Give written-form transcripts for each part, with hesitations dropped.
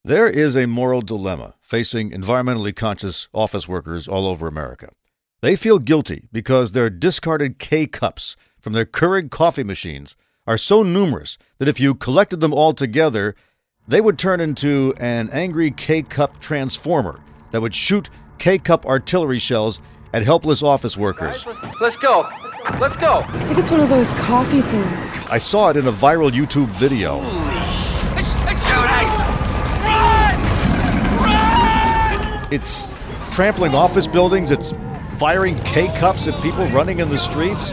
There is a moral dilemma facing environmentally conscious office workers all over America. They feel guilty because their discarded K-cups from their Keurig coffee machines are so numerous that if you collected them all together, they would turn into an angry K-cup transformer that would shoot K-cup artillery shells at helpless office workers. Let's go. Let's go. I think it's one of those coffee things. I saw it in a viral YouTube video. It's shooting! Run! Run! It's trampling office buildings. It's firing K-cups at people running in the streets.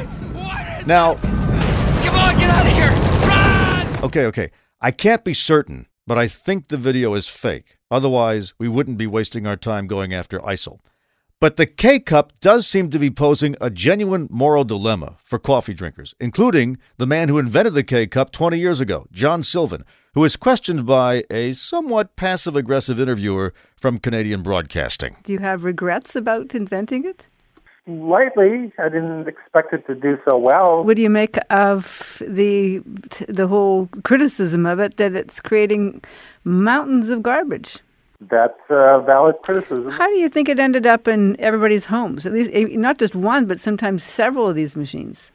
Now, Come on, get out of here! Run! okay. I can't be certain, but I think the video is fake. Otherwise, we wouldn't be wasting our time going after ISIL. But the K-cup does seem to be posing a genuine moral dilemma for coffee drinkers, including the man who invented the K-cup 20 years ago, John Sylvan, who was questioned by a somewhat passive-aggressive interviewer from Canadian Broadcasting. Do you have regrets about inventing it? Slightly. I didn't expect it to do so well. What do you make of the whole criticism of it, that it's creating mountains of garbage? That's a valid criticism. How do you think it ended up in everybody's homes? At least not just one, but sometimes several of these machines.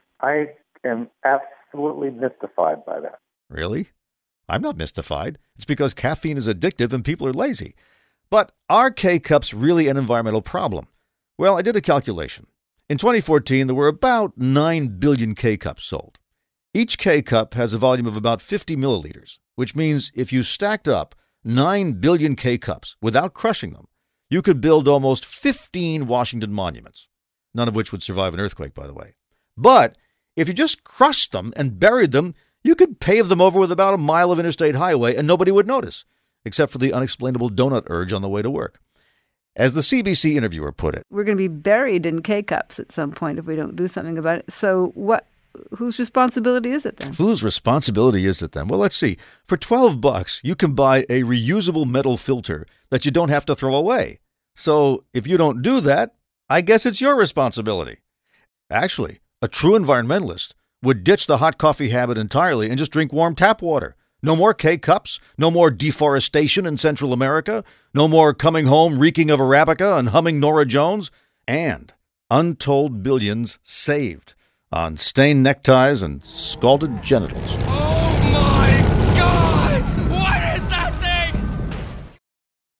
I am absolutely mystified by that. Really? I'm not mystified. It's because caffeine is addictive and people are lazy. But are K-cups really an environmental problem? Well, I did a calculation. In 2014, there were about 9 billion K-cups sold. Each K-cup has a volume of about 50 milliliters, which means if you stacked up 9 billion K-cups without crushing them, you could build almost 15 Washington monuments, none of which would survive an earthquake, by the way. But if you just crushed them and buried them, you could pave them over with about a mile of interstate highway and nobody would notice, except for the unexplainable donut urge on the way to work. As the CBC interviewer put it, We're going to be buried in K-cups at some point if we don't do something about it. So whose responsibility is it then? whose responsibility is it then? Well, let's see. For $12, you can buy a reusable metal filter that you don't have to throw away. So if you don't do that, I guess it's your responsibility. Actually, a true environmentalist would ditch the hot coffee habit entirely and just drink warm tap water. No more K-cups, no more deforestation in Central America, no more coming home reeking of Arabica and humming Norah Jones, and untold billions saved on stained neckties and scalded genitals. Oh my God!